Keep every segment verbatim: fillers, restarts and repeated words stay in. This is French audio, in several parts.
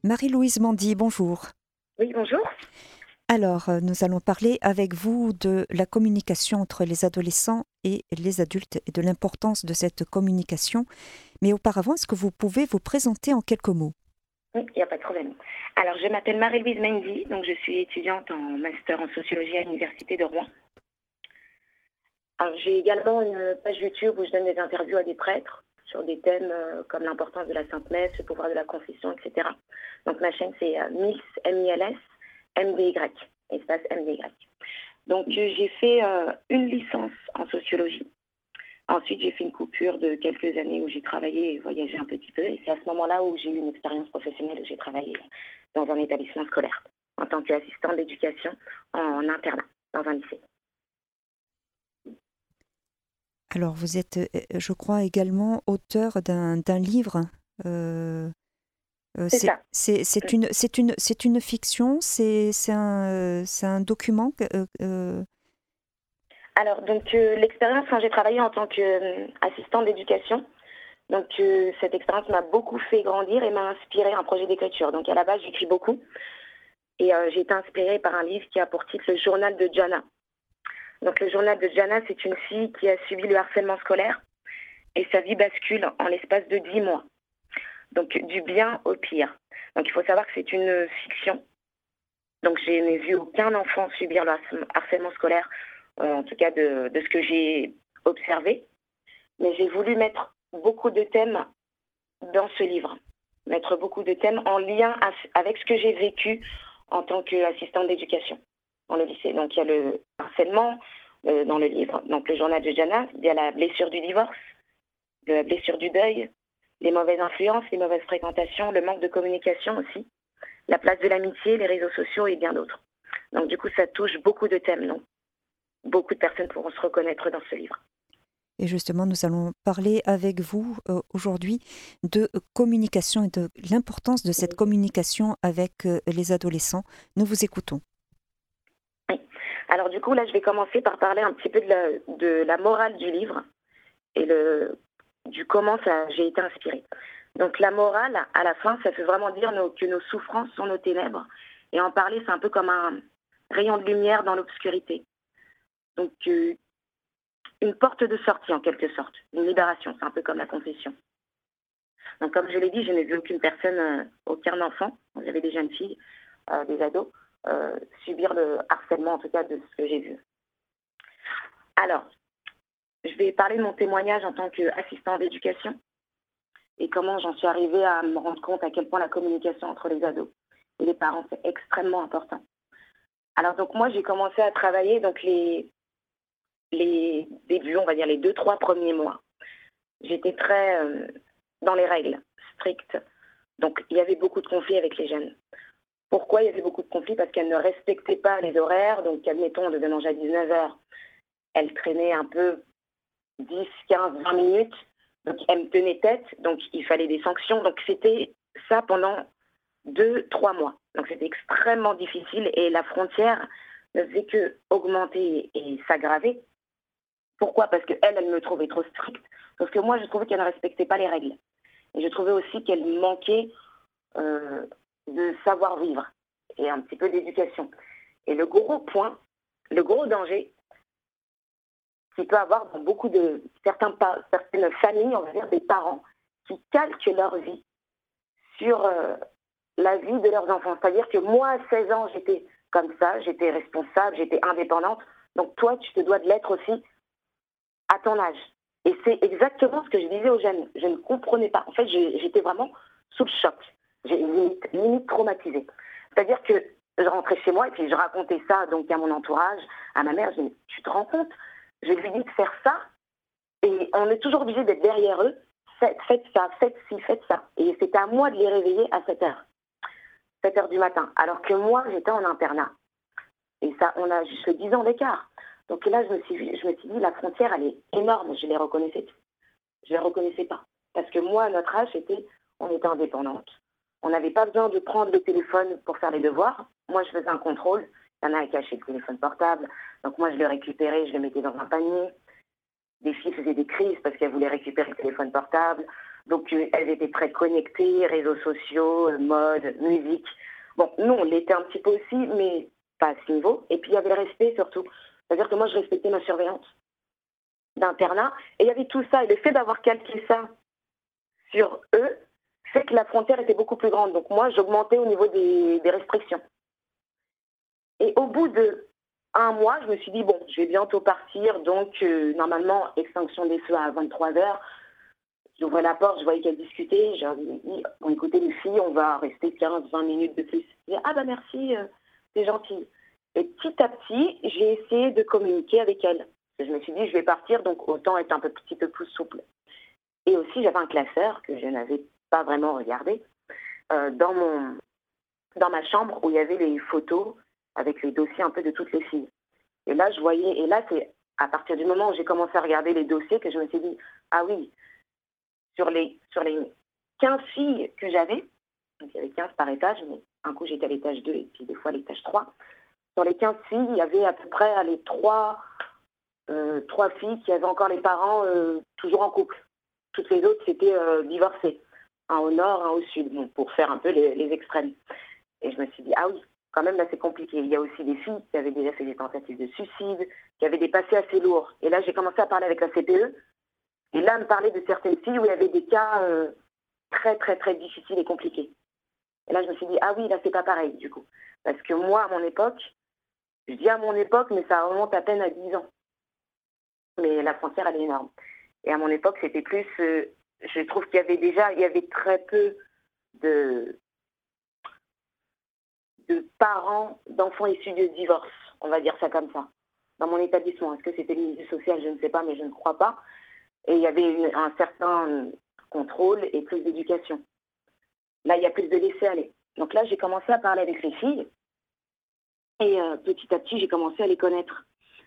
Marie-Louise Mandy, bonjour. Oui, bonjour. Alors, euh, nous allons parler avec vous de la communication entre les adolescents et les adultes et de l'importance de cette communication. Mais auparavant, est-ce que vous pouvez vous présenter en quelques mots? Oui, il n'y a pas de problème. Alors, je m'appelle Marie-Louise Mandy, donc je suis étudiante en master en sociologie à l'Université de Rouen. Alors, j'ai également une page YouTube où je donne des interviews à des prêtres sur des thèmes euh, comme l'importance de la Sainte Messe, le pouvoir de la confession, et cetera. Donc, ma chaîne, c'est euh, Miss, M I L S, M D Y, espace M D Y. Donc, euh, j'ai fait euh, une licence en sociologie. Ensuite, j'ai fait une coupure de quelques années où j'ai travaillé et voyagé un petit peu. Et c'est à ce moment-là où j'ai eu une expérience professionnelle où j'ai travaillé dans un établissement scolaire en tant qu'assistante d'éducation en internat dans un lycée. Alors, vous êtes, euh, je crois, également auteur d'un, d'un livre. Euh, euh, C'est c'est, ça. c'est, c'est, une, c'est, une, c'est une fiction, c'est, c'est, un, euh, c'est un document euh, euh, Alors, donc, euh, l'expérience quand j'ai travaillé en tant qu'assistante d'éducation, donc euh, cette expérience m'a beaucoup fait grandir et m'a inspiré un projet d'écriture. Donc, à la base, j'écris beaucoup et euh, j'ai été inspirée par un livre qui a pour titre Le Journal de Jana. Donc, le journal de Jana, c'est une fille qui a subi le harcèlement scolaire et sa vie bascule en l'espace de dix mois. Donc, du bien au pire. Donc, il faut savoir que c'est une fiction. Donc, je n'ai vu aucun enfant subir le harcèlement scolaire, euh, en tout cas de, de ce que j'ai observé. Mais j'ai voulu mettre beaucoup de thèmes dans ce livre. Mettre beaucoup de thèmes en lien avec ce que j'ai vécu en tant qu'assistante d'éducation dans le lycée. Donc, il y a le harcèlement euh, dans le livre, donc le journal de Jana, il y a la blessure du divorce, la blessure du deuil, les mauvaises influences, les mauvaises fréquentations, le manque de communication aussi, la place de l'amitié, les réseaux sociaux et bien d'autres. Donc, du coup, ça touche beaucoup de thèmes, non ? Beaucoup de personnes pourront se reconnaître dans ce livre. Et justement, nous allons parler avec vous euh, aujourd'hui de communication et de l'importance de cette communication avec euh, les adolescents. Nous vous écoutons. Oui. Alors du coup, là, je vais commencer par parler un petit peu de la, de la morale du livre et le, du comment ça, j'ai été inspirée. Donc la morale, à la fin, ça veut vraiment dire nos, que nos souffrances sont nos ténèbres. Et en parler, c'est un peu comme un rayon de lumière dans l'obscurité. Donc euh, une porte de sortie en quelque sorte, une libération, c'est un peu comme la confession. Donc comme je l'ai dit, je n'ai vu aucune personne, euh, aucun enfant, j'avais des jeunes filles, euh, des ados, euh, subir le harcèlement en tout cas de ce que j'ai vu. Alors, je vais parler de mon témoignage en tant qu'assistant d'éducation et comment j'en suis arrivée à me rendre compte à quel point la communication entre les ados et les parents, c'est extrêmement important. Alors donc moi, j'ai commencé à travailler donc les les débuts, on va dire les deux, trois premiers mois. J'étais très euh, dans les règles, strictes. Donc, il y avait beaucoup de conflits avec les jeunes. Pourquoi il y avait beaucoup de conflits? Parce qu'elles ne respectaient pas les horaires. Donc, admettons, on devait manger à dix-neuf heures. Elles traînaient un peu dix, quinze, vingt minutes. Donc, elles me tenaient tête. Donc, il fallait des sanctions. Donc, c'était ça pendant deux, trois mois. Donc, c'était extrêmement difficile. Et la frontière ne faisait qu'augmenter et s'aggraver. Pourquoi? Parce qu'elle, elle me trouvait trop stricte. Parce que moi, je trouvais qu'elle ne respectait pas les règles. Et je trouvais aussi qu'elle manquait euh, de savoir-vivre et un petit peu d'éducation. Et le gros point, le gros danger qu'il peut avoir dans beaucoup de certains, certaines familles, on va dire des parents, qui calquent leur vie sur euh, la vie de leurs enfants. C'est-à-dire que moi, à seize ans, j'étais comme ça, j'étais responsable, j'étais indépendante. Donc toi, tu te dois de l'être aussi à ton âge. Et c'est exactement ce que je disais aux jeunes. Je ne comprenais pas. En fait, j'étais vraiment sous le choc. J'ai limite, limite traumatisée. C'est-à-dire que je rentrais chez moi et puis je racontais ça donc à mon entourage, à ma mère. Je dis, tu te rends compte? Je lui dis de faire ça et on est toujours obligé d'être derrière eux. Faites, faites ça, faites ci, faites ça. Et c'était à moi de les réveiller à sept heures. sept heures du matin. Alors que moi, j'étais en internat. Et ça, on a juste dix ans d'écart. Donc là, je me suis, je me suis dit, la frontière, elle est énorme. Je les reconnaissais, je les reconnaissais pas. Parce que moi, à notre âge, c'était, on était indépendante. On n'avait pas besoin de prendre le téléphone pour faire les devoirs. Moi, je faisais un contrôle. Il y en a un qui cachait le téléphone portable. Donc moi, je le récupérais, je le mettais dans un panier. Des filles faisaient des crises parce qu'elles voulaient récupérer le téléphone portable. Donc, euh, elles étaient très connectées, réseaux sociaux, euh, mode, musique. Bon, nous, on l'était un petit peu aussi, mais pas à ce niveau. Et puis, il y avait le respect surtout. C'est-à-dire que moi, je respectais ma surveillance d'internat. Et il y avait tout ça. Et le fait d'avoir calqué ça sur eux fait que la frontière était beaucoup plus grande. Donc, moi, j'augmentais au niveau des, des restrictions. Et au bout de un mois, je me suis dit, bon, je vais bientôt partir. Donc, euh, normalement, extinction des feux à vingt-trois heures. J'ouvrais la porte, je voyais qu'elles discutaient. J'ai dit, bon, écoutez les filles, on va rester quinze vingt minutes de plus. Je dis, ah bah merci, euh, c'est gentil. Et petit à petit, j'ai essayé de communiquer avec elles. Je me suis dit, je vais partir, donc autant être un peu, petit peu plus souple. Et aussi, j'avais un classeur que je n'avais pas vraiment regardé euh, dans, mon, dans ma chambre où il y avait les photos avec les dossiers un peu de toutes les filles. Et là, je voyais, et là, c'est à partir du moment où j'ai commencé à regarder les dossiers que je me suis dit, ah oui, Sur les, sur les quinze filles que j'avais, donc il y avait quinze par étage, mais un coup j'étais à l'étage deux et puis des fois à l'étage trois. Sur les quinze filles, il y avait à peu près les trois, euh, trois filles qui avaient encore les parents euh, toujours en couple. Toutes les autres, c'était euh, divorcées. Un au nord, un au sud, bon, pour faire un peu les, les extrêmes. Et je me suis dit, ah oui, quand même là c'est compliqué. Il y a aussi des filles qui avaient déjà fait des tentatives de suicide, qui avaient des passés assez lourds. Et là j'ai commencé à parler avec la C P E. Et là, me parler de certaines filles où il y avait des cas euh, très, très, très difficiles et compliqués. Et là, je me suis dit, ah oui, là, c'est pas pareil, du coup. Parce que moi, à mon époque, je dis à mon époque, mais ça remonte à peine à dix ans. Mais la frontière, elle est énorme. Et à mon époque, c'était plus... Euh, je trouve qu'il y avait déjà, il y avait très peu de, de parents d'enfants issus de divorce. On va dire ça comme ça. Dans mon établissement. Est-ce que c'était le milieu social? Je ne sais pas, mais je ne crois pas. Et il y avait une, un certain contrôle et plus d'éducation. Là, il y a plus de laisser-aller. Donc là, j'ai commencé à parler avec les filles. Et euh, petit à petit, j'ai commencé à les connaître.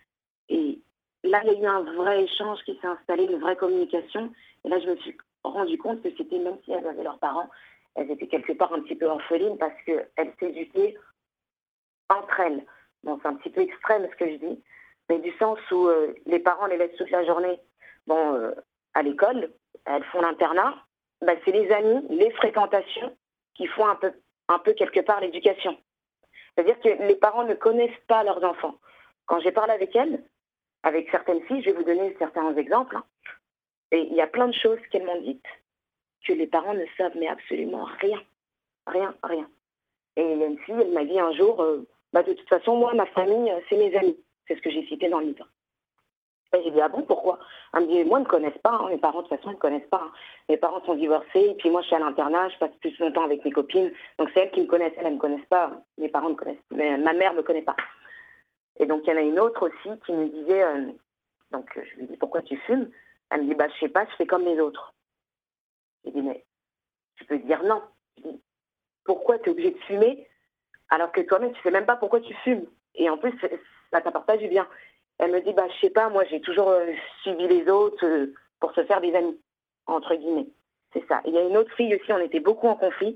Et là, il y a eu un vrai échange qui s'est installé, une vraie communication. Et là, je me suis rendu compte que c'était, même si elles avaient leurs parents, elles étaient quelque part un petit peu orphelines parce qu'elles s'éduquaient entre elles. Bon, c'est un petit peu extrême ce que je dis, mais du sens où euh, les parents les laissent toute la journée bon, euh, à l'école, elles font l'internat, ben, c'est les amis, les fréquentations qui font un peu, un peu quelque part l'éducation. C'est-à-dire que les parents ne connaissent pas leurs enfants. Quand j'ai parlé avec elles, avec certaines filles, je vais vous donner certains exemples, hein, et il y a plein de choses qu'elles m'ont dites que les parents ne savent mais absolument rien, rien, rien. Et il y a une fille, elle m'a dit un jour, euh, bah, de toute façon, moi, ma famille, c'est mes amis. C'est ce que j'ai cité dans le livre. Et j'ai dit, ah bon, pourquoi? Elle me dit, moi, ils ne me connaissent pas. Hein. Mes parents, de toute façon, ils ne me connaissent pas. Hein. Mes parents sont divorcés. Et puis moi, je suis à l'internat. Je passe plus longtemps avec mes copines. Donc, c'est elles qui me connaissent. Elles ne me connaissent pas. Mes parents me connaissent. Mais ma mère ne me connaît pas. Et donc, il y en a une autre aussi qui me disait, euh, donc, je lui dis, pourquoi tu fumes? Elle me dit, bah, je sais pas, je fais comme les autres. J'ai dit, mais tu peux dire non. Je dis, pourquoi tu es obligé de fumer alors que toi-même, tu ne sais même pas pourquoi tu fumes? Et en plus, ça ne t'apporte pas du bien. Elle me dit, bah, je sais pas, moi, j'ai toujours euh, suivi les autres euh, pour se faire des amis, entre guillemets. C'est ça. Il y a une autre fille aussi, on était beaucoup en conflit.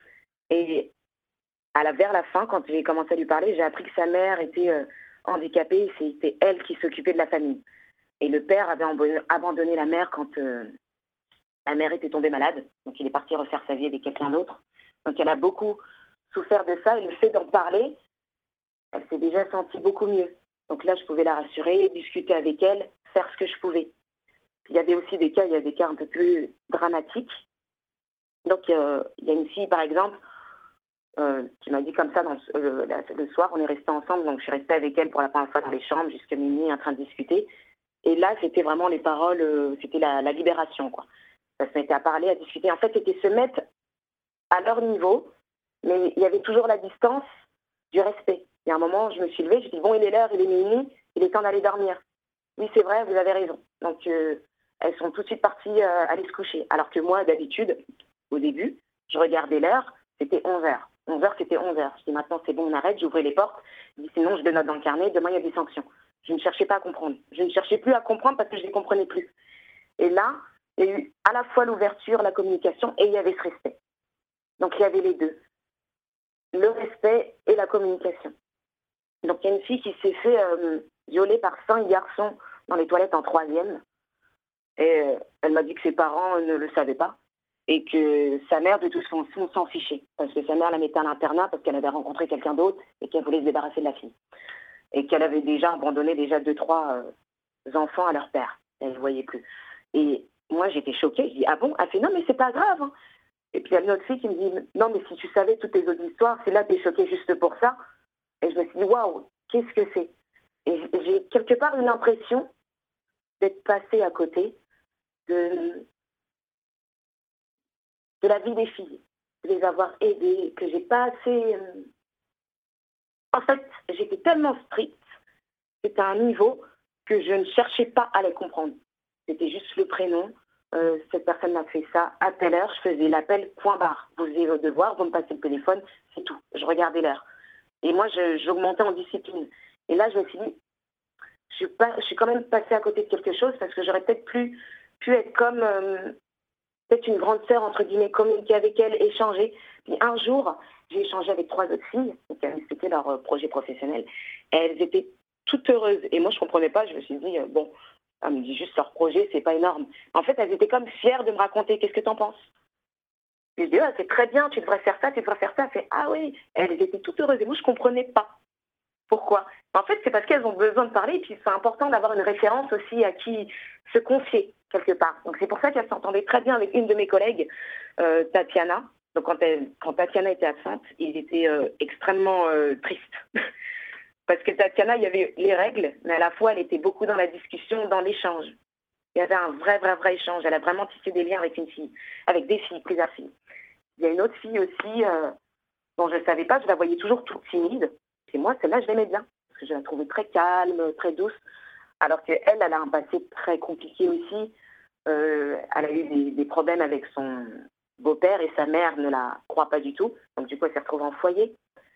Et à la, vers la fin, quand j'ai commencé à lui parler, j'ai appris que sa mère était euh, handicapée et c'était elle qui s'occupait de la famille. Et le père avait abandonné la mère quand euh, la mère était tombée malade. Donc, il est parti refaire sa vie avec quelqu'un d'autre. Donc, elle a beaucoup souffert de ça. Et le fait d'en parler, elle s'est déjà sentie beaucoup mieux. Donc là, je pouvais la rassurer, discuter avec elle, faire ce que je pouvais. Puis il y avait aussi des cas, il y a des cas un peu plus dramatiques. Donc euh, il y a une fille, par exemple, euh, qui m'a dit comme ça dans, euh, la, le soir, on est restés ensemble, donc je suis restée avec elle pour la première fois dans les chambres jusqu'à minuit en train de discuter. Et là, c'était vraiment les paroles, euh, c'était la, la libération, quoi. Ça se mettait à parler, à discuter. En fait, c'était se mettre à leur niveau, mais il y avait toujours la distance du respect. Il y a un moment, je me suis levée, je dis bon, il est l'heure, il est minuit, il est temps d'aller dormir. Oui, c'est vrai, vous avez raison. Donc, euh, elles sont tout de suite parties euh, aller se coucher. Alors que moi, d'habitude, au début, je regardais l'heure, c'était onze heures. onze heures, c'était onze heures. Je dis maintenant, c'est bon, on arrête, j'ouvrais les portes. Je dis sinon, je le note dans le carnet, demain, il y a des sanctions. Je ne cherchais pas à comprendre. Je ne cherchais plus à comprendre parce que je ne les comprenais plus. Et là, il y a eu à la fois l'ouverture, la communication, et il y avait ce respect. Donc, il y avait les deux. Le respect et la communication. Donc, il y a une fille qui s'est fait euh, violer par cinq garçons dans les toilettes en troisième. Et euh, elle m'a dit que ses parents ne le savaient pas. et que sa mère, de toute façon, s'en fichait. Parce que sa mère la mettait à l'internat parce qu'elle avait rencontré quelqu'un d'autre et qu'elle voulait se débarrasser de la fille. Et qu'elle avait déjà abandonné déjà deux, trois euh, enfants à leur père. Elle ne les voyait plus. Et moi, j'étais choquée. Je dis, ah bon? Elle fait, non, mais c'est pas grave. Hein. Et puis il y a une autre fille qui me dit, non, mais si tu savais toutes les autres histoires, c'est là que tu es choquée juste pour ça. Et je me suis dit, waouh, qu'est-ce que c'est? Et j'ai quelque part eu l'impression d'être passée à côté de, de la vie des filles, de les avoir aidées, que j'ai pas assez... Euh... En fait, j'étais tellement stricte, c'était à un niveau que je ne cherchais pas à les comprendre. C'était juste le prénom, euh, cette personne m'a fait ça, à telle heure, je faisais l'appel, point barre. Vous faisiez vos devoirs, vous me passez le téléphone, c'est tout. Je regardais l'heure. Et moi, je, j'augmentais en discipline. Et là, je me suis dit, je suis, pas, je suis quand même passée à côté de quelque chose parce que j'aurais peut-être pu, pu être comme euh, peut-être une grande sœur, entre guillemets, communiquer avec elle, échanger. Puis un jour, j'ai échangé avec trois autres filles qui avaient expliqué leur euh, projet professionnel. Et elles étaient toutes heureuses. Et moi, je ne comprenais pas. Je me suis dit, euh, bon, elle me dit juste leur projet, c'est pas énorme. En fait, elles étaient comme fières de me raconter. Qu'est-ce que tu en penses? Et je dis, ah, c'est très bien, tu devrais faire ça, tu devrais faire ça. Elle fait, ah oui, elles étaient toutes heureuses. Et moi, je ne comprenais pas. Pourquoi? En fait, c'est parce qu'elles ont besoin de parler, et puis c'est important d'avoir une référence aussi à qui se confier, quelque part. Donc c'est pour ça qu'elles s'entendaient très bien avec une de mes collègues, euh, Tatiana. Donc quand, elle, quand Tatiana était absente, ils étaient euh, extrêmement euh, tristes. Parce que Tatiana, il y avait les règles, mais à la fois, elle était beaucoup dans la discussion, dans l'échange. Il y avait un vrai, vrai, vrai échange. Elle a vraiment tissé des liens avec une fille, avec des filles, plusieurs filles. Il y a une autre fille aussi, euh, dont je ne savais pas, je la voyais toujours toute timide. Et moi, celle-là, je l'aimais bien, parce que je la trouvais très calme, très douce, alors qu'elle, elle a un passé très compliqué aussi. Euh, elle a eu des, des problèmes avec son beau-père et sa mère ne la croit pas du tout. Donc, du coup, elle s'est retrouvée en foyer.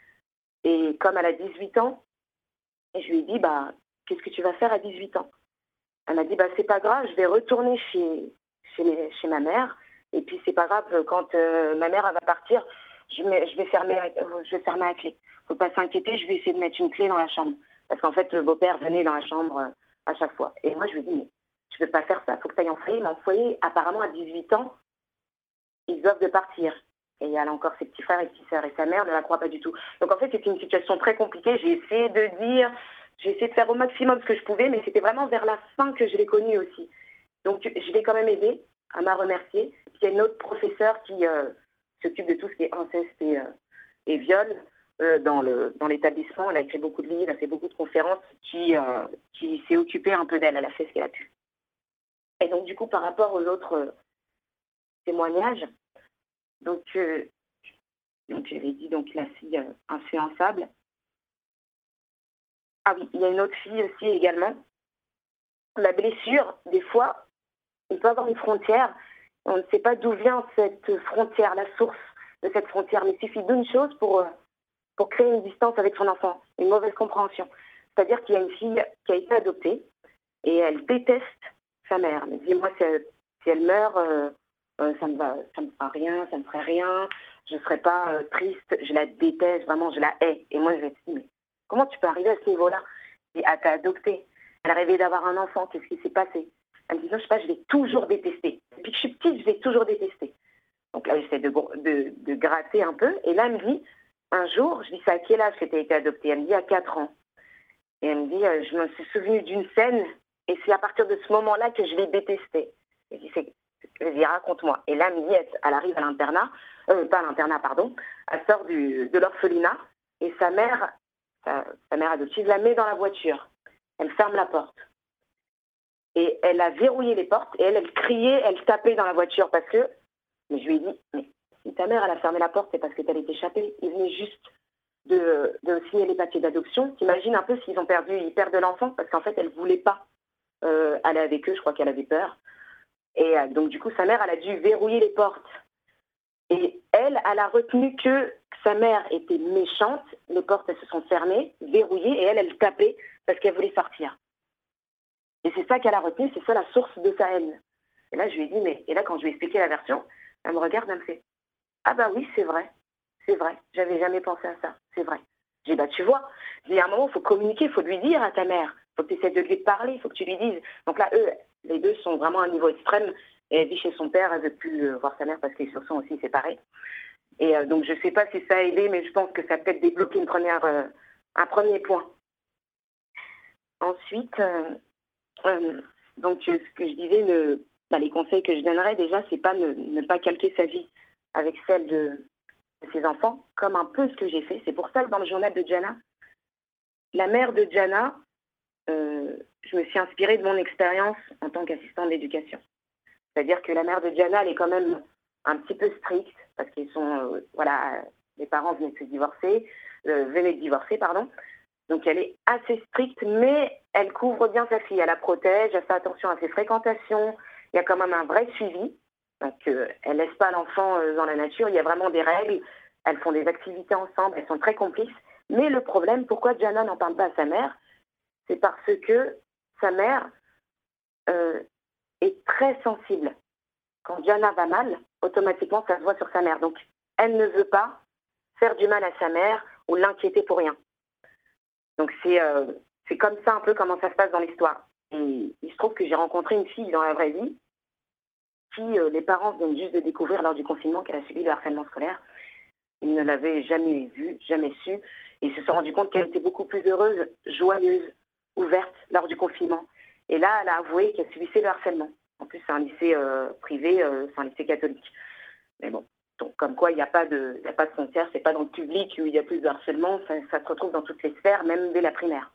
Et comme elle a dix-huit ans, et je lui ai dit, bah, qu'est-ce que tu vas faire à dix-huit ans? Elle m'a dit, bah, c'est pas grave, je vais retourner chez, chez, mes, chez ma mère. Et puis, c'est pas grave, quand euh, ma mère elle va partir, je, mets, je, vais fermer, euh, je vais fermer la clé. Faut pas s'inquiéter, je vais essayer de mettre une clé dans la chambre. Parce qu'en fait, le beau-père venait dans la chambre euh, à chaque fois. Et moi, je lui ai dit, mais je ne peux pas faire ça, il faut que tu ailles en foyer. Mais en foyer, apparemment, à dix-huit ans, ils doivent de partir. Et elle a encore ses petits frères et petites sœurs. Et sa mère ne la croit pas du tout. Donc, en fait, c'était une situation très compliquée. J'ai essayé de dire, j'ai essayé de faire au maximum ce que je pouvais, mais c'était vraiment vers la fin que je l'ai connue aussi. Donc, je l'ai quand même aidée. Elle m'a remerciée. Puis, il y a une autre professeure qui euh, s'occupe de tout ce qui est inceste et, euh, et viol. Euh, dans, le, dans l'établissement, elle a écrit beaucoup de livres, elle a fait beaucoup de conférences, qui, euh, qui s'est occupée un peu d'elle, elle a fait ce qu'elle a pu. Et donc, du coup, par rapport aux autres euh, témoignages, donc, euh, donc j'avais dit donc la fille euh, influençable. Ah oui, il y a une autre fille aussi également. La blessure, des fois, il peut y avoir une frontière, on ne sait pas d'où vient cette frontière, la source de cette frontière, mais il suffit d'une chose pour... Euh, pour créer une distance avec son enfant, une mauvaise compréhension. C'est-à-dire qu'il y a une fille qui a été adoptée et elle déteste sa mère. Elle me dit, moi, si elle, si elle meurt, euh, euh, ça ne va, ça me fera rien, ça ne ferait rien, je ne serais pas euh, triste, je la déteste, vraiment, je la hais. Et moi, je me dis, mais comment tu peux arriver à ce niveau-là? Et elle t'a adoptée. Elle rêvait d'avoir un enfant, qu'est-ce qui s'est passé? Elle me dit, non, je sais pas, je l'ai toujours détestée. Depuis que je suis petite, je l'ai toujours détestée. Donc là, j'essaie de, de, de gratter un peu. Et là, elle me dit, un jour, je dis, c'est à quel âge que tu as été adoptée? Elle me dit, à quatre ans. Et elle me dit, euh, je me suis souvenue d'une scène, et c'est à partir de ce moment-là que je l'ai détestée. Et je dis, c'est... je dis, raconte-moi. Et là, elle me dit, elle, elle arrive à l'internat, euh, pas à l'internat, pardon, elle sort du, de l'orphelinat, et sa mère, sa, sa mère adoptive, la met dans la voiture. Elle ferme la porte. Et elle a verrouillé les portes, et elle, elle criait, elle tapait dans la voiture, parce que, mais je lui ai dit, mais si ta mère, elle a fermé la porte, c'est parce que t'allais t'échapper. Ils venaient juste de, de signer les papiers d'adoption. T'imagines un peu s'ils ont perdu, ils perdent l'enfant, parce qu'en fait, elle ne voulait pas euh, aller avec eux. Je crois qu'elle avait peur. Et euh, donc, du coup, sa mère, elle a dû verrouiller les portes. Et elle, elle a retenu que sa mère était méchante. Les portes, elles se sont fermées, verrouillées, et elle, elle tapait parce qu'elle voulait sortir. Et c'est ça qu'elle a retenu, c'est ça la source de sa haine. Et là, je lui ai dit, mais... Et là, quand je lui ai expliqué la version, elle me regarde, elle me fait, ah bah oui, c'est vrai, c'est vrai, j'avais jamais pensé à ça, c'est vrai. J'ai dit, bah tu vois, il y a un moment, il faut communiquer, il faut lui dire à ta mère, il faut que tu essaies de lui parler, il faut que tu lui dises. Donc là, eux, les deux sont vraiment à un niveau extrême, Et elle vit chez son père, elle ne veut plus euh, voir sa mère parce qu'ils se sont aussi séparés. Et euh, donc, je ne sais pas si ça a aidé, mais je pense que ça a peut-être débloqué une première, euh, un premier point. Ensuite, euh, euh, donc, euh, ce que je disais, le, bah, les conseils que je donnerais, déjà, c'est pas ne, ne pas calquer sa vie avec celle de, de ses enfants, comme un peu ce que j'ai fait. C'est pour ça que dans le journal de Jana, la mère de Jana, euh, je me suis inspirée de mon expérience en tant qu'assistante d'éducation. C'est-à-dire que la mère de Jana, elle est quand même un petit peu stricte, parce qu'ils sont, euh, voilà, les parents venaient de se divorcer, euh, venaient de divorcer, pardon. Donc elle est assez stricte, mais elle couvre bien sa fille, elle la protège, elle fait attention à ses fréquentations, il y a quand même un vrai suivi. Donc euh, elle laisse pas l'enfant euh, dans la nature, il y a vraiment des règles, elles font des activités ensemble, elles sont très complices. Mais le problème, pourquoi Jana n'en parle pas à sa mère, c'est parce que sa mère euh, est très sensible. Quand Jana va mal, automatiquement, ça se voit sur sa mère. Donc, elle ne veut pas faire du mal à sa mère ou l'inquiéter pour rien. Donc, c'est euh, c'est comme ça un peu comment ça se passe dans l'histoire. Et il se trouve que j'ai rencontré une fille dans la vraie vie qui, euh, les parents viennent juste de découvrir lors du confinement qu'elle a subi le harcèlement scolaire. Ils ne l'avaient jamais vue, jamais su. Et ils se sont rendus compte qu'elle était beaucoup plus heureuse, joyeuse, ouverte lors du confinement. Et là, elle a avoué qu'elle subissait le harcèlement. En plus, c'est un lycée euh, privé, euh, c'est un lycée catholique. Mais bon, donc comme quoi, il n'y a pas de, il n'y a pas de frontières, c'est pas dans le public où il y a plus de harcèlement, ça, ça se retrouve dans toutes les sphères, même dès la primaire.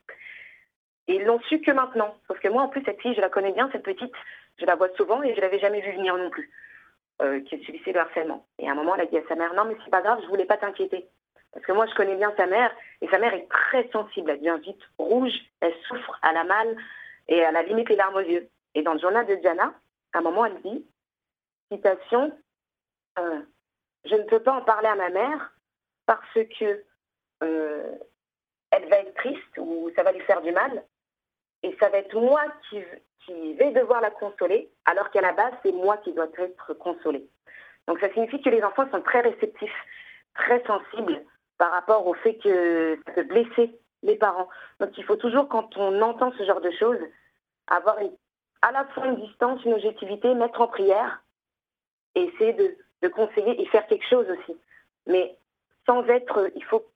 Et ils l'ont su que maintenant. Sauf que moi, en plus, cette fille, je la connais bien, cette petite, je la vois souvent et je l'avais jamais vue venir non plus, euh, qui subissait le harcèlement. Et à un moment, elle a dit à sa mère, non, mais c'est pas grave, je voulais pas t'inquiéter. Parce que moi, je connais bien sa mère, et sa mère est très sensible, elle devient vite rouge, elle souffre, elle a mal, et elle a limite les larmes aux yeux. Et dans le journal de Jana, à un moment, elle dit, citation, euh, je ne peux pas en parler à ma mère parce que euh, elle va être triste ou ça va lui faire du mal, et ça va être moi qui, qui vais devoir la consoler, alors qu'à la base, c'est moi qui dois être consolée. Donc ça signifie que les enfants sont très réceptifs, très sensibles par rapport au fait que ça peut blesser les parents. Donc il faut toujours, quand on entend ce genre de choses, avoir une, à la fois une distance, une objectivité, mettre en prière et essayer de, de conseiller et faire quelque chose aussi. Mais sans être, il faut,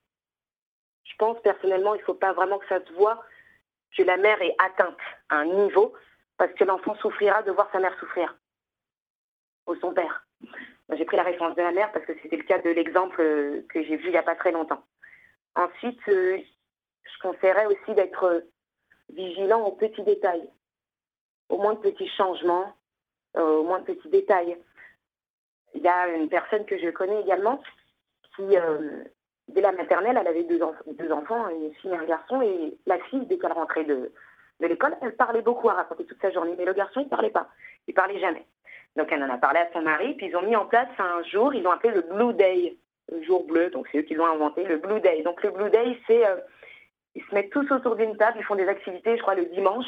je pense personnellement, il ne faut pas vraiment que ça se voit que la mère est atteinte à un niveau, parce que l'enfant souffrira de voir sa mère souffrir, ou son père. Moi, j'ai pris la référence de la mère parce que c'était le cas de l'exemple que j'ai vu il n'y a pas très longtemps. Ensuite, euh, je conseillerais aussi d'être vigilant aux petits détails, au moins de petits changements, euh, au moins de petits détails. Il y a une personne que je connais également qui, euh, dès la maternelle, elle avait deux, enf- deux enfants, une fille et un garçon, et la fille, dès qu'elle rentrait de, de l'école, elle parlait beaucoup à raconter toute sa journée, mais le garçon, il ne parlait pas, il ne parlait jamais. Donc elle en a parlé à son mari, puis ils ont mis en place un jour, ils l'ont appelé le Blue Day, le jour bleu, donc c'est eux qui l'ont inventé, le Blue Day. Donc le Blue Day, c'est, euh, ils se mettent tous autour d'une table, ils font des activités, je crois, le dimanche,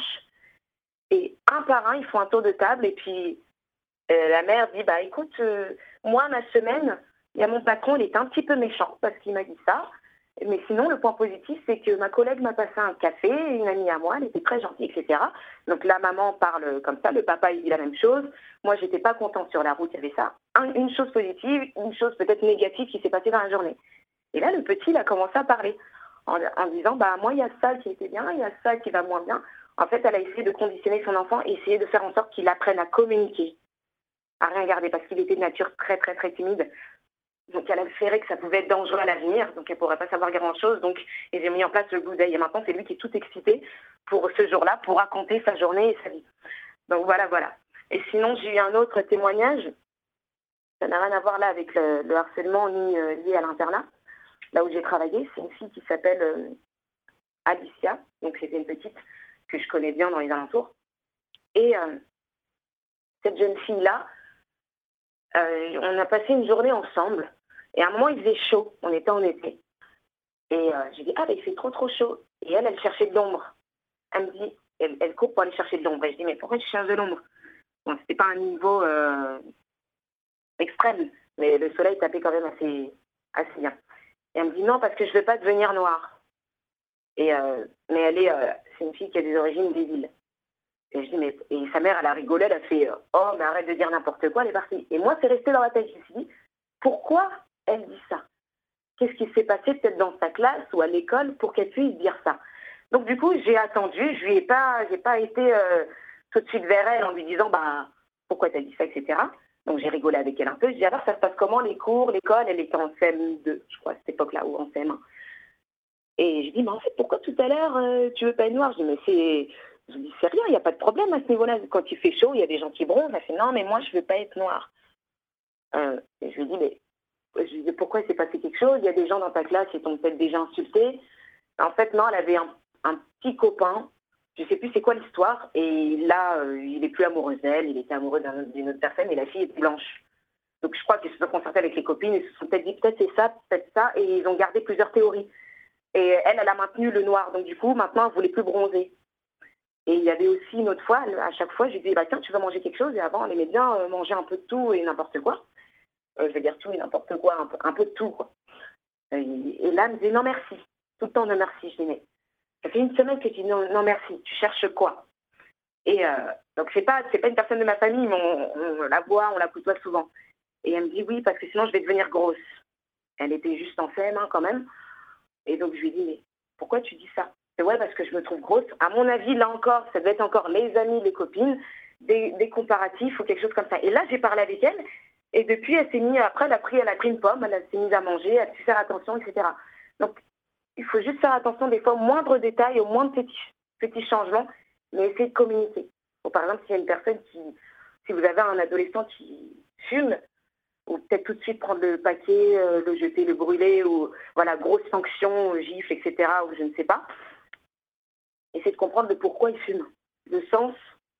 et un par un, ils font un tour de table, et puis euh, la mère dit, bah écoute, euh, moi, ma semaine, il y a mon patron, il est un petit peu méchant, parce qu'il m'a dit ça, mais sinon, le point positif, c'est que ma collègue m'a passé un café, une amie à moi, elle était très gentille, et cetera. Donc la maman parle comme ça, le papa, il dit la même chose. Moi, j'étais pas contente sur la route, il y avait ça. Un- une chose positive, une chose peut-être négative qui s'est passée dans la journée. Et là, le petit, il a commencé à parler, en, en disant, bah moi, il y a ça qui était bien, il y a ça qui va moins bien. En fait, elle a essayé de conditionner son enfant et essayer de faire en sorte qu'il apprenne à communiquer, à rien garder, parce qu'il était de nature très, très, très timide. Donc, elle a fait que ça pouvait être dangereux à l'avenir, donc elle ne pourrait pas savoir grand-chose. Donc, ils ont mis en place le Blue Day. Et maintenant, c'est lui qui est tout excité pour ce jour-là, pour raconter sa journée et sa vie. Donc, voilà, voilà. Et sinon, j'ai eu un autre témoignage. Ça n'a rien à voir là avec le, le harcèlement ni euh, lié à l'internat. Là où j'ai travaillé, c'est une fille qui s'appelle euh, Alicia. Donc, c'était une petite que je connais bien dans les alentours. Et euh, cette jeune fille-là, euh, on a passé une journée ensemble. Et à un moment, il faisait chaud. On était en été. Et euh, j'ai dit, ah, bah, il fait trop, trop chaud. Et elle, elle cherchait de l'ombre. Elle me dit, elle, elle court pour aller chercher de l'ombre. Et je dis, mais pourquoi tu cherches de l'ombre? Bon, c'était pas un niveau euh, extrême, mais le soleil tapait quand même assez, assez bien. Et elle me dit, non, parce que je veux pas devenir noire. Et, euh, mais elle est, euh, c'est une fille qui a des origines des villes. Et je dis, mais... Et sa mère, elle a rigolé, elle a fait « Oh, mais arrête de dire n'importe quoi, elle est partie. » Et moi, c'est resté dans la tête. Je me suis dit, pourquoi elle dit ça? Qu'est-ce qui s'est passé peut-être dans sa classe ou à l'école pour qu'elle puisse dire ça? Donc, du coup, j'ai attendu. Je lui ai pas, j'ai pas été euh, tout de suite vers elle en lui disant bah, « Pourquoi t'as dit ça, et cetera » Donc, j'ai rigolé avec elle un peu. Je dis « Alors, ça se passe comment, les cours, l'école ?» Elle était en C M deux, je crois, à cette époque-là, ou en C M un. Et je dis « Mais en fait, pourquoi tout à l'heure, euh, tu veux pas être noire ?» Je dis « Mais c'est... » Je dis, c'est rien, il n'y a pas de problème à ce niveau-là. Quand il fait chaud, il y a des gens qui bronzent. Elle fait, non, mais moi, je ne veux pas être noire. Euh, et je lui dis, mais je lui dis, pourquoi il s'est passé quelque chose? Il y a des gens dans ta classe qui t'ont peut-être déjà insulté. En fait, non, elle avait un, un petit copain. Je ne sais plus c'est quoi l'histoire. Et là, euh, il n'est plus amoureux d'elle. Il était amoureux d'un, d'une autre personne. Et la fille était blanche. Donc, je crois qu'ils se sont concertés avec les copines. Ils se sont peut-être dit, peut-être c'est ça, peut-être ça. Et ils ont gardé plusieurs théories. Et elle, elle a maintenu le noir. Donc, du coup, maintenant, elle ne voulait plus bronzer. Et il y avait aussi une autre fois, à chaque fois, je lui disais, bah, tiens, tu veux manger quelque chose? Et avant, elle aimait bien euh, manger un peu de tout et n'importe quoi. Euh, je veux dire tout et n'importe quoi, un peu, un peu de tout, quoi. Et, et là, elle me disait, non, merci. Tout le temps, non, merci. Je dis, mais ça fait une semaine que tu dis, non, non merci. Tu cherches quoi? Et euh, donc, c'est pas, c'est pas une personne de ma famille, mais on, on la voit, on la côtoie souvent. Et elle me dit, oui, parce que sinon, je vais devenir grosse. Elle était juste en C M un quand même. Et donc, je lui dis, mais pourquoi tu dis ça? C'est ouais, parce que je me trouve grosse. À mon avis, là encore, ça devait être encore les amis, les copines, des, des comparatifs ou quelque chose comme ça. Et là, j'ai parlé avec elle. Et depuis, elle s'est mise, après, elle a pris, elle a pris une pomme, elle s'est mise à manger, elle a pu faire attention, et cetera. Donc, il faut juste faire attention des fois aux moindres détails, aux moindres petits, petits changements, mais essayer de communiquer. Ou par exemple, s'il y a une personne qui, si vous avez un adolescent qui fume, ou peut-être tout de suite prendre le paquet, euh, le jeter, le brûler, ou voilà, grosse sanction, gifle, et cetera, ou je ne sais pas. Essayer de comprendre le pourquoi il fume, le sens,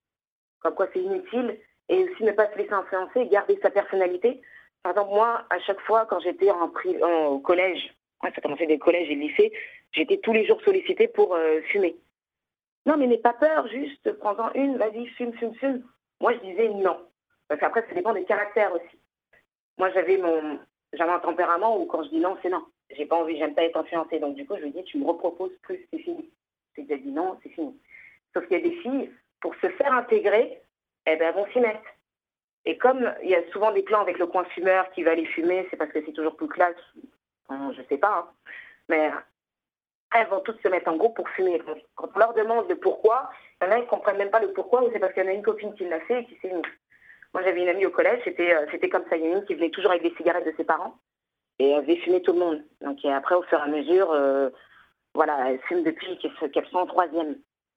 comme quoi c'est inutile, et aussi ne pas se laisser influencer et garder sa personnalité. Par exemple, moi, à chaque fois, quand j'étais en, en, au collège, ouais, ça commençait des collèges et le lycée, j'étais tous les jours sollicitée pour euh, fumer. Non, mais n'aie pas peur, juste prends-en une, vas-y, fume, fume, fume. Moi, je disais non. Parce qu'après, ça dépend des caractères aussi. Moi, j'avais mon, j'avais un tempérament où quand je dis non, c'est non. J'ai pas envie, j'aime pas être influencée. Donc, du coup, je lui dis, tu me reproposes plus, c'est fini. C'est déjà dit non, c'est fini. Sauf qu'il y a des filles, pour se faire intégrer, eh ben, elles vont s'y mettre. Et comme il y a souvent des plans avec le coin fumeur qui va aller fumer, c'est parce que c'est toujours plus classe, enfin, je sais pas, hein. Mais elles vont toutes se mettre en groupe pour fumer. Quand on leur demande le pourquoi, il y en a qui ne comprennent même pas le pourquoi, ou c'est parce qu'il y en a une copine qui l'a fait et qui s'est mise. Moi, j'avais une amie au collège, c'était, euh, c'était comme ça. Il y en a une qui venait toujours avec des cigarettes de ses parents et elle faisait fumer tout le monde. Donc et après, au fur et à mesure, euh, voilà, elle fume depuis qu'elles, qu'elles sont en troisième.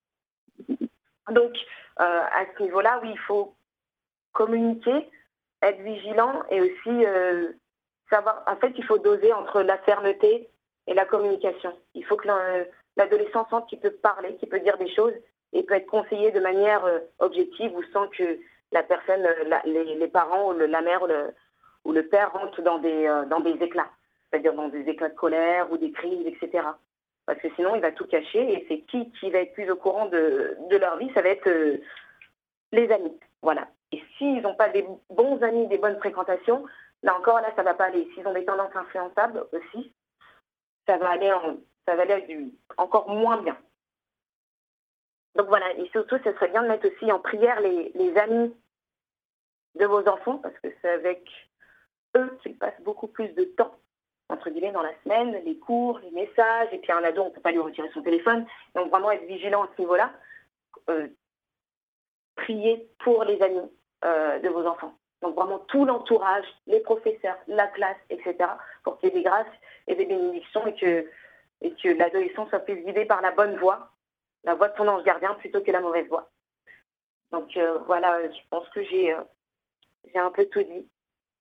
Donc, euh, à ce niveau-là, oui, il faut communiquer, être vigilant et aussi euh, savoir. En fait, il faut doser entre la fermeté et la communication. Il faut que l'adolescent sente qu'il peut parler, qu'il peut dire des choses et peut être conseillé de manière euh, objective ou sans que la personne, la, les, les parents ou le, la mère ou le, ou le père rentrent dans des, euh, dans des éclats, c'est-à-dire dans des éclats de colère ou des crises, et cetera. Parce que sinon, il va tout cacher et c'est qui qui va être plus au courant de, de leur vie, ça va être euh, les amis. Voilà. Et s'ils n'ont pas des bons amis, des bonnes fréquentations, là encore, là, ça ne va pas aller. S'ils ont des tendances influençables aussi, ça va aller, en, ça va aller du, encore moins bien. Donc voilà, et surtout, ce serait bien de mettre aussi en prière les, les amis de vos enfants, parce que c'est avec eux qu'ils passent beaucoup plus de temps, entre guillemets, dans la semaine, les cours, les messages, et puis un ado, on ne peut pas lui retirer son téléphone. Donc vraiment être vigilant à ce niveau-là. Euh, prier pour les amis euh, de vos enfants. Donc vraiment tout l'entourage, les professeurs, la classe, et cetera, pour qu'il y ait des grâces et des bénédictions et que, et que l'adolescent soit plus guidé par la bonne voie, la voie de son ange gardien plutôt que la mauvaise voie. Donc euh, voilà, je pense que j'ai, euh, j'ai un peu tout dit.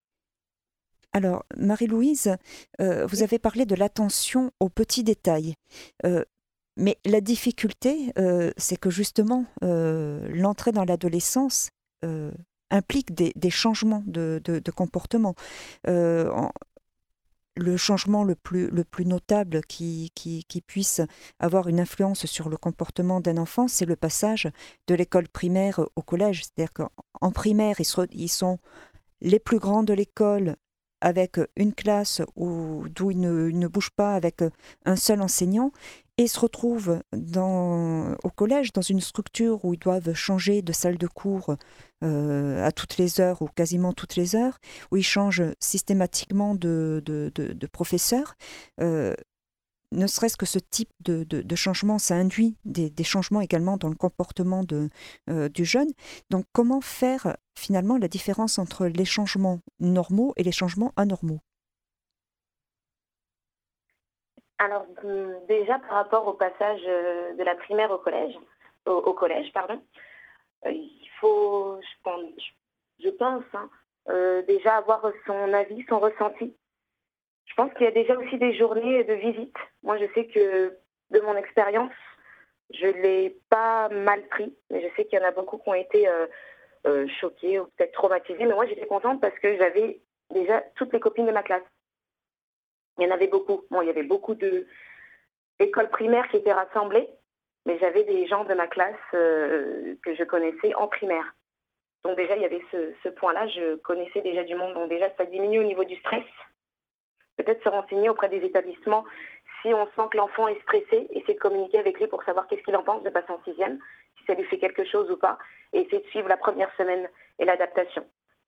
Alors, Marie-Louise, euh, vous avez parlé de l'attention aux petits détails. Euh, mais la difficulté, euh, c'est que justement, euh, l'entrée dans l'adolescence euh, implique des, des changements de, de, de comportement. Euh, en, le changement le plus, le plus notable qui, qui, qui puisse avoir une influence sur le comportement d'un enfant, c'est le passage de l'école primaire au collège. C'est-à-dire qu'en primaire, ils, se, ils sont les plus grands de l'école, avec une classe où, d'où ils ne, ils ne bougent pas avec un seul enseignant et se retrouvent dans, au collège dans une structure où ils doivent changer de salle de cours euh, à toutes les heures ou quasiment toutes les heures, où ils changent systématiquement de, de, de, de professeur. Euh, ne serait-ce que ce type de, de, de changement, ça induit des, des changements également dans le comportement de, euh, du jeune. Donc, comment faire finalement la différence entre les changements normaux et les changements anormaux? Alors, hum, déjà, par rapport au passage euh, de la primaire au collège, au, au collège, pardon, euh, il faut, je pense, je, je pense hein, euh, déjà avoir son avis, son ressenti. Je pense qu'il y a déjà aussi des journées de visite. Moi, je sais que de mon expérience, je ne l'ai pas mal pris, mais je sais qu'il y en a beaucoup qui ont été euh, euh, choqués ou peut-être traumatisés. Mais moi, j'étais contente parce que j'avais déjà toutes les copines de ma classe. Il y en avait beaucoup. Bon, il y avait beaucoup de écoles primaires qui étaient rassemblées, mais j'avais des gens de ma classe euh, que je connaissais en primaire. Donc déjà, il y avait ce, ce point-là. Je connaissais déjà du monde. Donc déjà, ça diminue au niveau du stress. Peut-être se renseigner auprès des établissements si on sent que l'enfant est stressé, essayer de communiquer avec lui pour savoir qu'est-ce qu'il en pense de passer en sixième, si ça lui fait quelque chose ou pas, et essayer de suivre la première semaine et l'adaptation.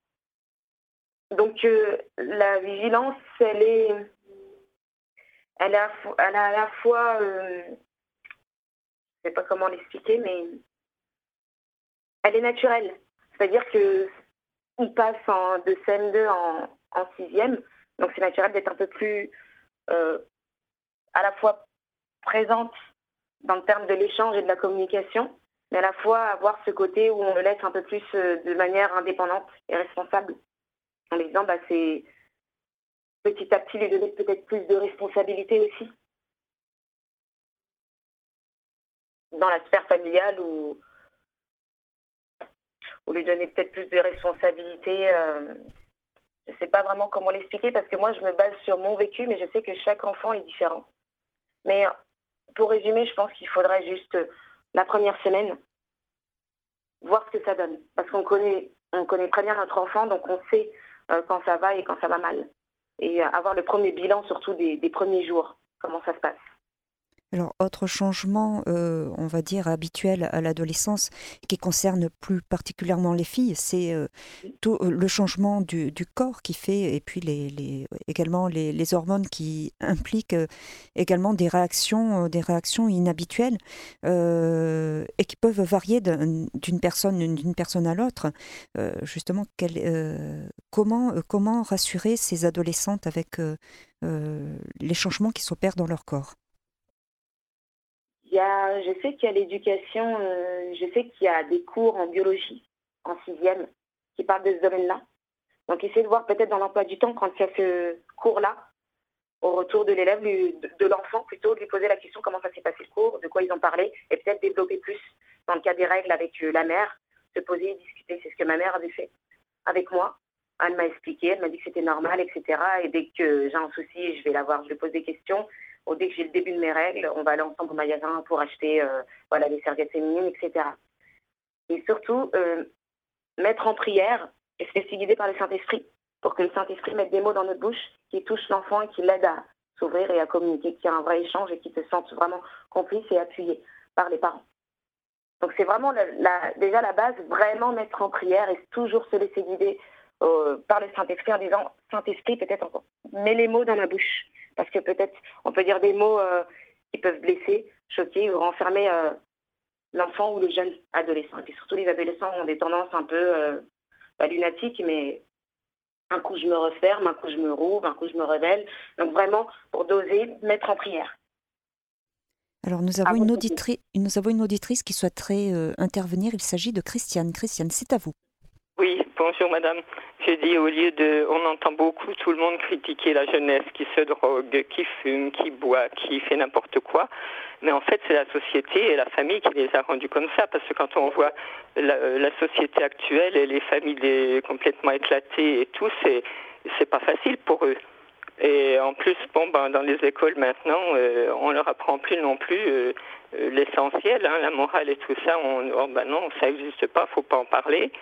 Donc euh, la vigilance, elle est, elle a, elle a à la fois, euh, je ne sais pas comment l'expliquer, mais elle est naturelle. C'est-à-dire que on passe en, de C M deux en, en sixième, donc c'est naturel d'être un peu plus euh, à la fois présente dans le terme de l'échange et de la communication, mais à la fois avoir ce côté où on le laisse un peu plus euh, de manière indépendante et responsable. En lui disant, bah, c'est petit à petit lui donner peut-être plus de responsabilité aussi dans la sphère familiale ou, ou lui donner peut-être plus de responsabilité. Euh, je ne sais pas vraiment comment l'expliquer parce que moi, je me base sur mon vécu, mais je sais que chaque enfant est différent. Mais pour résumer, je pense qu'il faudrait juste la première semaine voir ce que ça donne. Parce qu'on connaît, on connaît très bien notre enfant, donc on sait euh, quand ça va et quand ça va mal. Et euh, avoir le premier bilan, surtout des, des premiers jours, comment ça se passe. Alors, autre changement, euh, on va dire, habituel à l'adolescence, qui concerne plus particulièrement les filles, c'est euh, tout euh, le changement du, du corps qui fait, et puis les, les, également les, les hormones qui impliquent euh, également des réactions, euh, des réactions inhabituelles euh, et qui peuvent varier d'un- d'une personne, d'une personne à l'autre. Euh, justement, quel, euh, comment, euh, comment rassurer ces adolescentes avec euh, euh, les changements qui s'opèrent dans leur corps? Il y a, je sais qu'il y a l'éducation, euh, je sais qu'il y a des cours en biologie, en sixième, qui parlent de ce domaine-là. Donc, essayer de voir peut-être dans l'emploi du temps, quand il y a ce cours-là, au retour de l'élève, lui- de, de l'enfant plutôt, de lui poser la question comment ça s'est passé le cours, de quoi ils ont parlé, et peut-être développer plus dans le cas des règles avec euh, la mère, se poser et discuter. C'est ce que ma mère avait fait avec moi. Elle m'a expliqué, elle m'a dit que c'était normal, et cetera. Et dès que j'ai un souci, je vais la voir, je lui pose des questions. Ou dès que j'ai le début de mes règles, on va aller ensemble au magasin pour acheter euh, voilà, les serviettes féminines, et cetera. Et surtout, euh, mettre en prière et se laisser guider par le Saint-Esprit pour que le Saint-Esprit mette des mots dans notre bouche qui touchent l'enfant et qui l'aident à s'ouvrir et à communiquer, qu'il y a un vrai échange et qu'il se sente vraiment complice et appuyé par les parents. Donc c'est vraiment la, la, déjà la base, vraiment mettre en prière et toujours se laisser guider euh, par le Saint-Esprit en disant Saint-Esprit, peut-être encore, mets les mots dans ma bouche. Parce que peut-être on peut dire des mots euh, qui peuvent blesser, choquer ou renfermer euh, l'enfant ou le jeune adolescent. Et puis surtout les adolescents ont des tendances un peu euh, pas lunatiques, mais un coup je me referme, un coup je me rouvre, un coup je me révèle. Donc vraiment, pour doser, mettre en prière. Alors, nous avons Avant une, de auditri- nous avons une auditrice qui souhaiterait euh, intervenir. Il s'agit de Christiane. Christiane, c'est à vous. Oui, bonjour madame. J'ai dit au lieu de... On entend beaucoup tout le monde critiquer la jeunesse qui se drogue, qui fume, qui boit, qui fait n'importe quoi. Mais en fait, c'est la société et la famille qui les a rendus comme ça. Parce que quand on voit la, la société actuelle et les familles complètement éclatées et tout, c'est, c'est pas facile pour eux. Et en plus, bon, ben, dans les écoles maintenant, euh, on leur apprend plus non plus euh, euh, l'essentiel, hein, la morale et tout ça. On, oh, ben non, ça n'existe pas, faut pas en parler.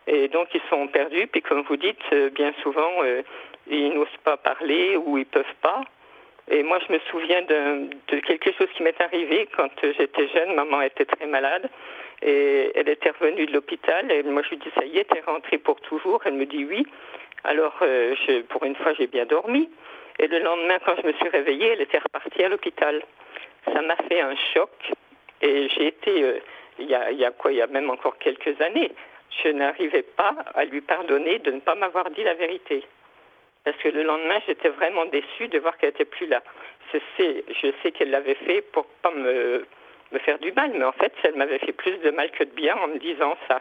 Et donc, ils sont perdus. Puis, comme vous dites, euh, bien souvent, euh, ils n'osent pas parler ou ils peuvent pas. Et moi, je me souviens de, de quelque chose qui m'est arrivé quand j'étais jeune. Maman était très malade et elle était revenue de l'hôpital. Et moi, je lui dis, ça y est, t'es rentrée pour toujours. Elle me dit oui. Alors, euh, je, pour une fois, j'ai bien dormi. Et le lendemain, quand je me suis réveillée, elle était repartie à l'hôpital. Ça m'a fait un choc. Et j'ai été, euh, il y a, il y a quoi, il y a même encore quelques années, je n'arrivais pas à lui pardonner de ne pas m'avoir dit la vérité. Parce que le lendemain, j'étais vraiment déçue de voir qu'elle n'était plus là. Je sais, je sais qu'elle l'avait fait pour ne pas me, me faire du mal, mais en fait, elle m'avait fait plus de mal que de bien en me disant ça.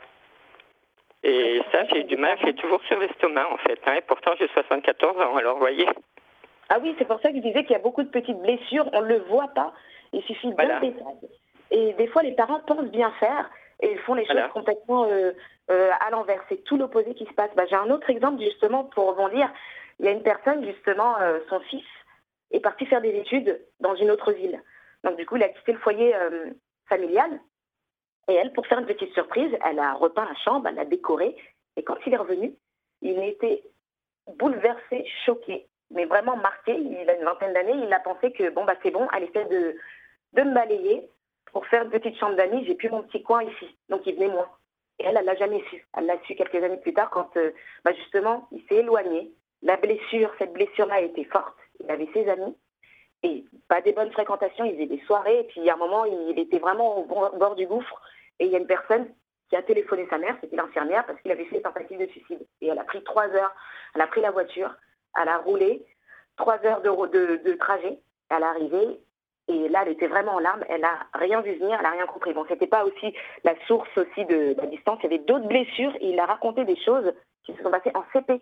Et ça, j'ai eu du mal, j'ai toujours sur l'estomac, en fait. Hein, et pourtant, j'ai soixante-quatorze ans, alors, vous voyez. Ah oui, c'est pour ça que je disais qu'il y a beaucoup de petites blessures, on ne le voit pas, il suffit d'un Voilà. détail. Et des fois, les parents pensent bien faire et ils font les choses Voilà. complètement euh, euh, à l'envers. C'est tout l'opposé qui se passe. Bah, j'ai un autre exemple, justement, pour rebondir. Il y a une personne, justement, euh, son fils est parti faire des études dans une autre ville. Donc, du coup, il a quitté le foyer euh, familial. Et elle, pour faire une petite surprise, elle a repeint la chambre, elle l'a décorée. Et quand il est revenu, il était bouleversé, choqué, mais vraiment marqué. Il a une vingtaine d'années. Il a pensé que, bon, bah, c'est bon, elle essaie de, de me balayer pour faire une petite chambre d'amis. J'ai plus mon petit coin ici. Donc, il venait moins. Et elle, elle l'a jamais su. Elle l'a su quelques années plus tard quand, euh, bah, justement, il s'est éloigné. La blessure, cette blessure-là était forte. Il avait ses amis et pas des bonnes fréquentations. Il faisait des soirées et puis à un moment, il était vraiment au bord du gouffre. Et il y a une personne qui a téléphoné sa mère, c'était l'infirmière, parce qu'il avait fait une tentative de suicide. Et elle a pris trois heures. Elle a pris la voiture, elle a roulé trois heures de, de, de trajet. Elle est arrivée et là, elle était vraiment en larmes. Elle n'a rien vu venir, elle n'a rien compris. Bon, c'était pas aussi la source aussi de, de la distance. Il y avait d'autres blessures et il a raconté des choses qui se sont passées en C P.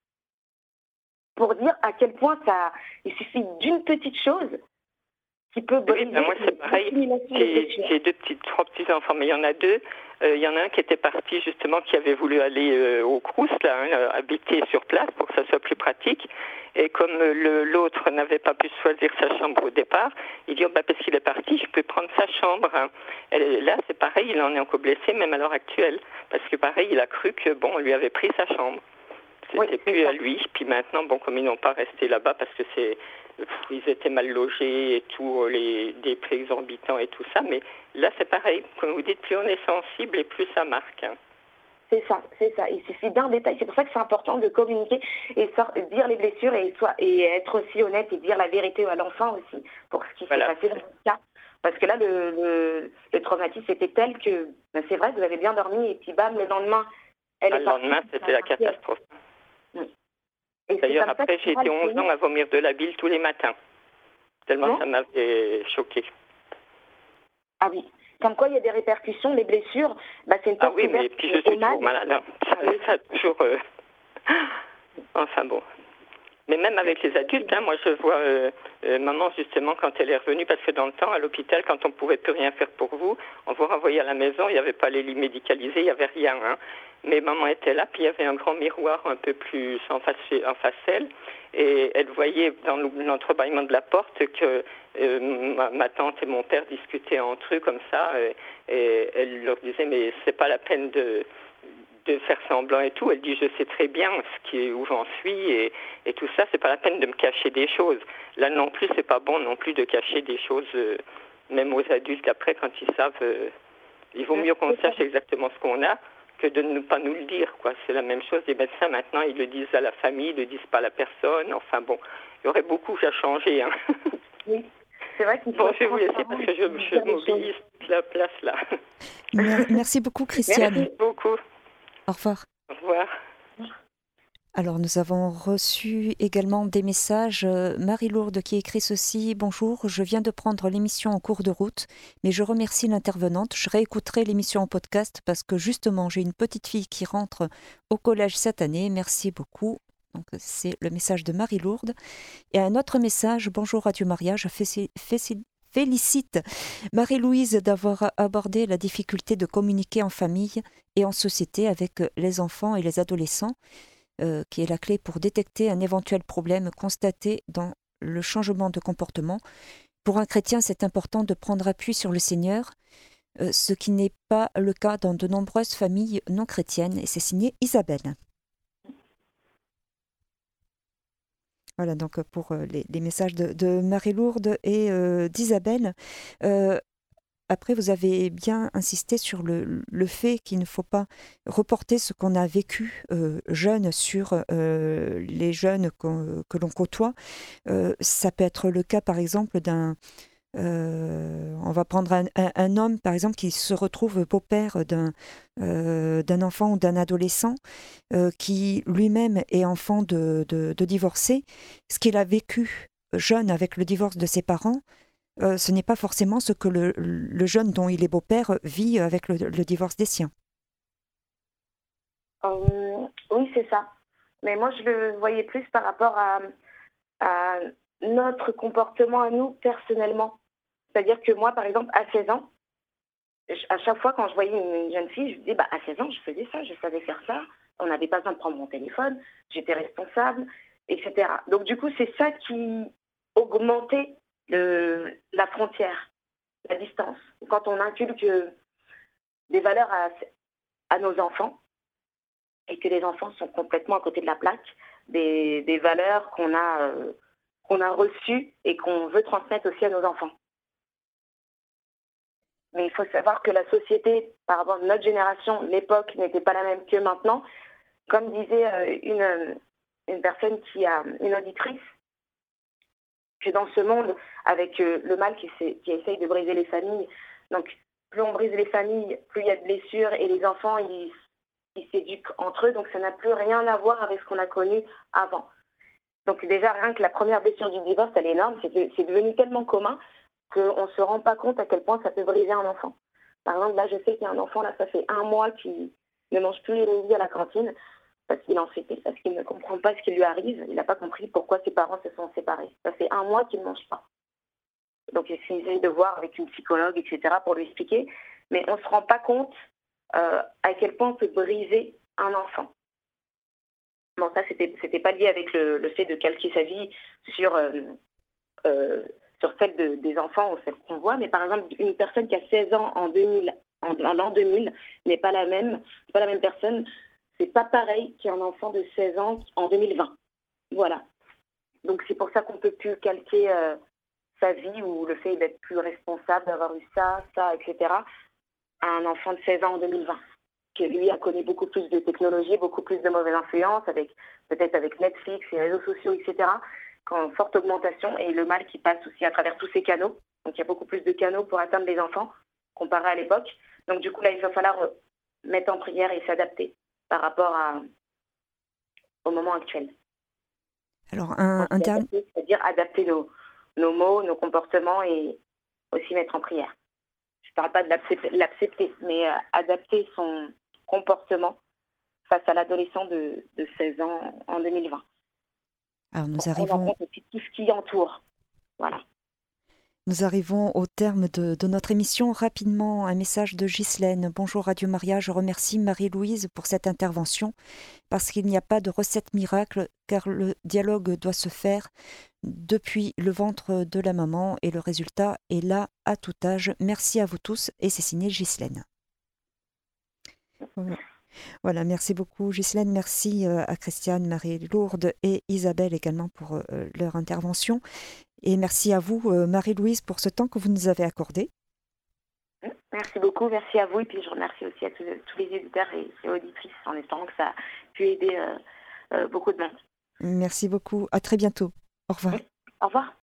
Pour dire à quel point ça, il suffit d'une petite chose qui peut briser. Oui, ben moi c'est pareil. J'ai, j'ai deux petits, trois petits enfants, mais il y en a deux. Euh, il y en a un qui était parti justement, qui avait voulu aller euh, au Crous, là, hein, habiter sur place pour que ça soit plus pratique. Et comme le, l'autre n'avait pas pu choisir sa chambre au départ, il dit oh, bah, parce qu'il est parti, je peux prendre sa chambre. Hein. Et là c'est pareil, il en est encore blessé même à l'heure actuelle, parce que pareil, il a cru que bon, on lui avait pris sa chambre. C'était oui, plus à lui. Puis maintenant, bon, comme ils n'ont pas resté là-bas parce que c'est, ils étaient mal logés et tout, les, des prix exorbitants et tout ça. Mais là, c'est pareil. Comme vous dites, plus on est sensible et plus ça marque. Hein. C'est ça, c'est ça. Il suffit d'un détail. C'est pour ça que c'est important de communiquer et sort, dire les blessures et, soit, et être aussi honnête et dire la vérité à l'enfant aussi pour ce qui voilà. s'est passé dans ce cas. Parce que là, le, le, le traumatisme était tel que, ben c'est vrai, vous avez bien dormi et puis bam, le lendemain, elle ah, est le partie. lendemain, c'était la catastrophe. Oui. Et d'ailleurs, après, j'ai été onze ans à vomir de la bile tous les matins. Tellement non. ça m'avait choqué. Ah oui. Comme quoi, il y a des répercussions, les blessures, bah, c'est une Ah oui, mais puis je suis toujours malade. Hein. Ça, ça a toujours... Euh... Enfin bon. Mais même avec les adultes, hein, moi je vois euh, euh, maman justement quand elle est revenue, parce que dans le temps, à l'hôpital, quand on ne pouvait plus rien faire pour vous, on vous renvoyait à la maison, il n'y avait pas les lits médicalisés, il n'y avait rien. Hein. Mais maman était là, puis il y avait un grand miroir un peu plus en face, en face elle, et elle voyait dans l'entrebâillement de la porte que euh, ma, ma tante et mon père discutaient entre eux comme ça, euh, et elle leur disait mais c'est pas la peine de... de faire semblant et tout. Elle dit je sais très bien ce qui est, où j'en suis et, et tout ça, c'est pas la peine de me cacher des choses. Là non plus, c'est pas bon non plus de cacher des choses, euh, même aux adultes après quand ils savent. Euh, il vaut mieux qu'on sache exactement ce qu'on a que de ne pas nous le dire, quoi. C'est la même chose. Les médecins maintenant, ils le disent à la famille, ils le disent pas à la personne. Enfin bon, il y aurait beaucoup à changer. Hein. Oui. C'est vrai qu'il bon, je vais vous laisser parce que je, je mobilise la place là. Merci beaucoup, Christiane. Merci beaucoup. Au revoir. Au revoir. Alors, nous avons reçu également des messages. Marie-Lourde qui écrit ceci. Bonjour, je viens de prendre l'émission en cours de route, mais je remercie l'intervenante. Je réécouterai l'émission en podcast parce que justement, j'ai une petite fille qui rentre au collège cette année. Merci beaucoup. Donc, c'est le message de Marie-Lourde. Et un autre message. Bonjour Radio Maria, je fais, fais, félicite Marie-Louise d'avoir abordé la difficulté de communiquer en famille et en société avec les enfants et les adolescents, euh, qui est la clé pour détecter un éventuel problème constaté dans le changement de comportement. Pour un chrétien, c'est important de prendre appui sur le Seigneur, euh, ce qui n'est pas le cas dans de nombreuses familles non chrétiennes. Et c'est signé Isabelle. Voilà, donc euh, pour euh, les, les messages de, de Marie-Lourde et euh, d'Isabelle. Euh, Après, vous avez bien insisté sur le, le fait qu'il ne faut pas reporter ce qu'on a vécu euh, jeune sur euh, les jeunes qu'on- que l'on côtoie. Euh, ça peut être le cas, par exemple, d'un... euh, on va prendre un, un- un homme, par exemple, qui se retrouve beau-père d'un euh, d'un enfant ou d'un adolescent euh, qui lui-même est enfant de, de, de divorcé. Ce qu'il a vécu jeune avec le divorce de ses parents, euh, ce n'est pas forcément ce que le, le jeune dont il est beau-père vit avec le, le divorce des siens. Euh, oui, c'est ça. Mais moi, je le voyais plus par rapport à, à notre comportement à nous personnellement. C'est-à-dire que moi, par exemple, à seize ans, je- à chaque fois quand je voyais une jeune fille, je me disais, bah, à seize ans, je faisais ça, je savais faire ça, on n'avait pas besoin de prendre mon téléphone, j'étais responsable, et cetera. Donc du coup, c'est ça qui augmentait le, la frontière, la distance. Quand on inculque des valeurs à, à nos enfants, et que les enfants sont complètement à côté de la plaque, des, des valeurs qu'on a, euh, qu'on a reçues et qu'on veut transmettre aussi à nos enfants. Mais il faut savoir que la société, par rapport à notre génération, l'époque n'était pas la même que maintenant. Comme disait euh, une, une personne qui a une auditrice, que dans ce monde, avec euh, le mal qui, qui essaye de briser les familles, donc plus on brise les familles, plus il y a de blessures et les enfants, ils, ils s'éduquent entre eux, donc ça n'a plus rien à voir avec ce qu'on a connu avant. Donc déjà, rien que la première blessure du divorce, elle est énorme, c'est, de, c'est devenu tellement commun qu'on ne se rend pas compte à quel point ça peut briser un enfant. Par exemple, là, je sais qu'il y a un enfant, là, ça fait un mois qu'il ne mange plus les midi à la cantine parce qu'il est en fait, parce qu'il ne comprend pas ce qui lui arrive. Il n'a pas compris pourquoi ses parents se sont séparés. Ça fait un mois qu'il ne mange pas. Donc, il essaye de voir avec une psychologue, et cetera, pour lui expliquer. Mais on ne se rend pas compte euh, à quel point on peut briser un enfant. Bon, ça, c'était, c'était pas lié avec le, le fait de calquer sa vie sur, euh, euh, sur celle de, des enfants ou celle qu'on voit, mais par exemple, une personne qui a seize ans en deux mille, en, en l'an deux mille n'est pas la même, c'est pas la même personne, c'est pas pareil qu'un enfant de seize ans en deux mille vingt. Voilà. Donc c'est pour ça qu'on peut plus calquer euh, sa vie ou le fait d'être plus responsable, d'avoir eu ça, ça, et cetera à un enfant de seize ans en deux mille vingt. Qui lui a connu beaucoup plus de technologies, beaucoup plus de mauvaises influences, avec peut-être avec Netflix, les réseaux sociaux, et cetera, en forte augmentation, et le mal qui passe aussi à travers tous ces canaux. Donc il y a beaucoup plus de canaux pour atteindre les enfants, comparé à l'époque. Donc du coup, là, il va falloir mettre en prière et s'adapter par rapport à, au moment actuel. Alors, un, un dernier... C'est-à-dire adapter nos, nos mots, nos comportements et aussi mettre en prière. Je ne parle pas de l'accepter, l'accepter mais euh, adapter son comportement face à l'adolescent de, de seize ans en deux mille vingt. Alors, nous pour arrivons... prendre en compte aussi tout ce qui entoure. Voilà. Nous arrivons au terme de, de notre émission. Rapidement, un message de Ghislaine. Bonjour Radio Maria, je remercie Marie-Louise pour cette intervention parce qu'il n'y a pas de recette miracle car le dialogue doit se faire depuis le ventre de la maman et le résultat est là à tout âge. Merci à vous tous et c'est signé Ghislaine. Voilà. Voilà, merci beaucoup Ghislaine, merci à Christiane, Marie-Lourde et Isabelle également pour leur intervention. Et merci à vous Marie-Louise pour ce temps que vous nous avez accordé. Merci beaucoup, merci à vous et puis je remercie aussi à tous, tous les éditeurs et, et auditrices en espérant que ça a pu aider euh, euh, beaucoup de monde. Merci beaucoup, à très bientôt. Au revoir. Oui. Au revoir.